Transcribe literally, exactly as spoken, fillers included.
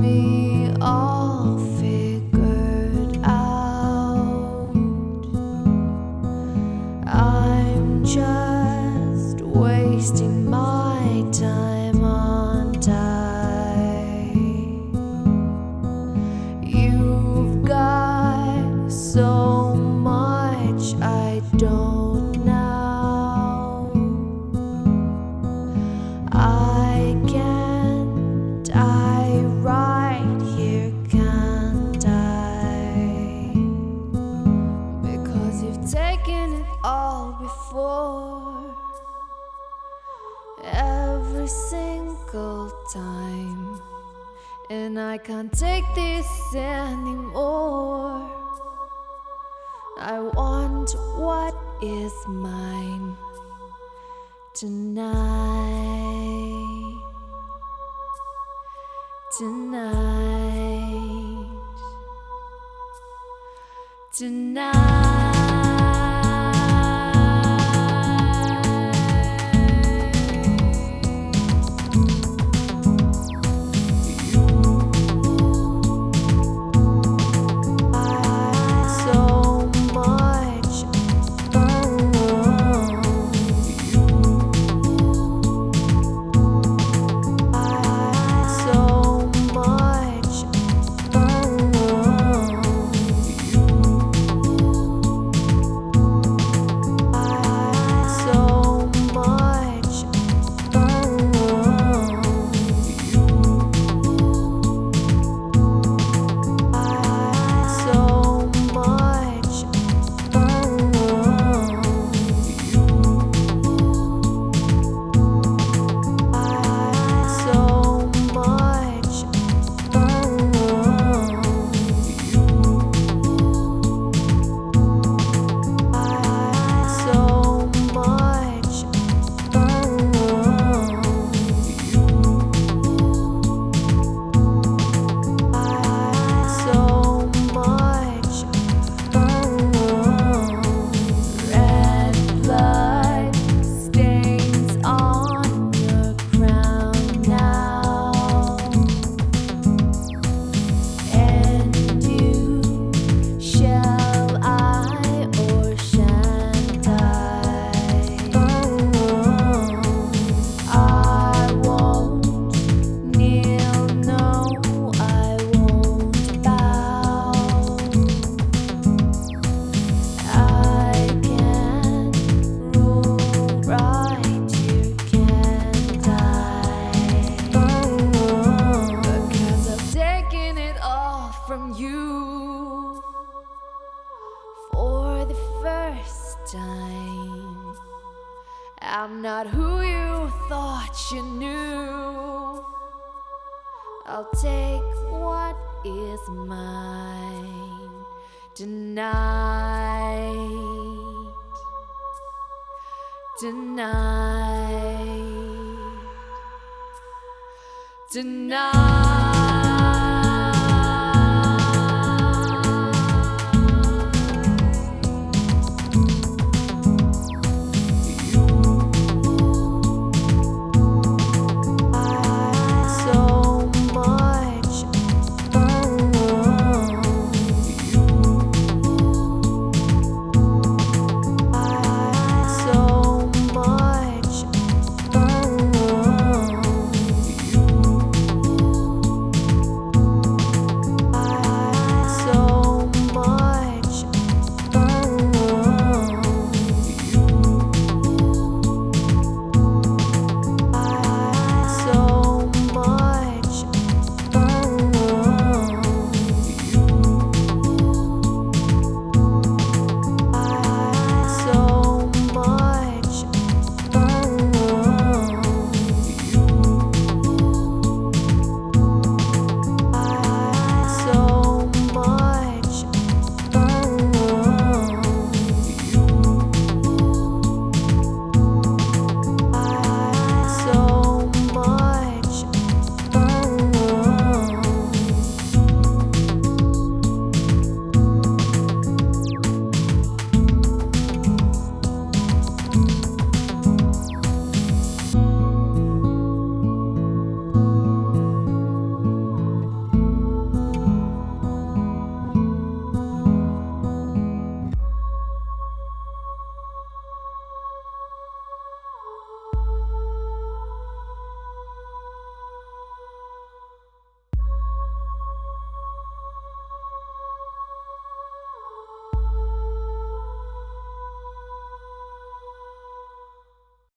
me all figured out. I'm just wasting my time on die. You've got so much I don't know. I can't die right here, can't I? Because you've taken it all before, every single time, and I can't take this anymore. I want what is mine tonight, tonight, tonight. From you for the first time, I'm not who you thought you knew. I'll take what is mine tonight, tonight, tonight.